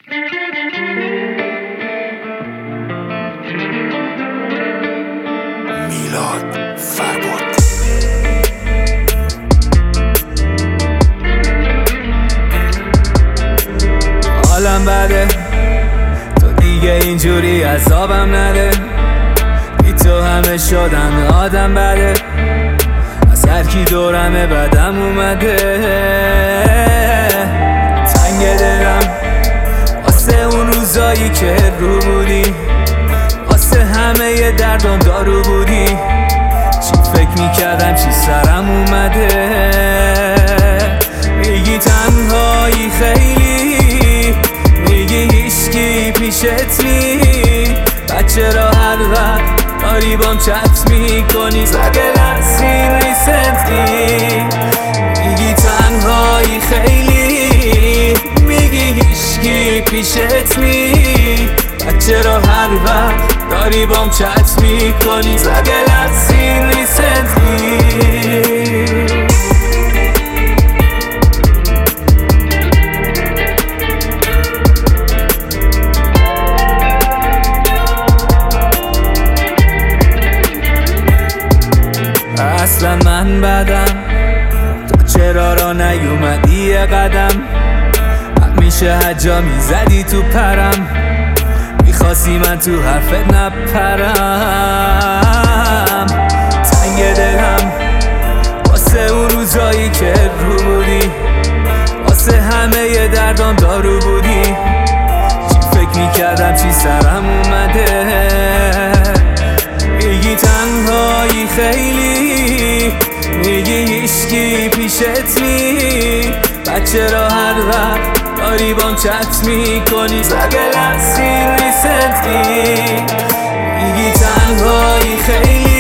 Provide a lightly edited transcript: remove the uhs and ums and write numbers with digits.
میلاد فربود. حالم بده تو دیگه اینجوری عذابم نده، بی تو همه شدم آدم بده، از هر کی دورمه بدم اومده. تنگ دلم واسه اون روزایی که رو بودی، واسه همه دردان دارو بودی. چی فکر میکردم چی سرم اومده. میگی تنهایی خیلی، میگی هیچکی پیشت نی، بچه را هر وقت داری بام چت میکنی زده لحظین ریسنتلی. میگی تنهایی خیلی، میگی هیچکی پیشت نی، بچه را هر وقت داری بام چت میکنی زده لحظین ریسنتلی. اصلا من بدم، تو چرا را نیومدی یه قدم؟ همیشه حجا میزدی تو پرم، میخواستی من تو حرفت نپرم. تنگ دلم واسه اون روزایی که رو بودی، واسه همه دردان دارو بودی. چی فکر میکردم چی سرم اومده. میگی تنهایی خیلی، میگی هیچکی پیشت نی، بچه را هر وقت داری بام چت میکنی زده لحظین ریسنتلی. میگی تنهایی خیلی،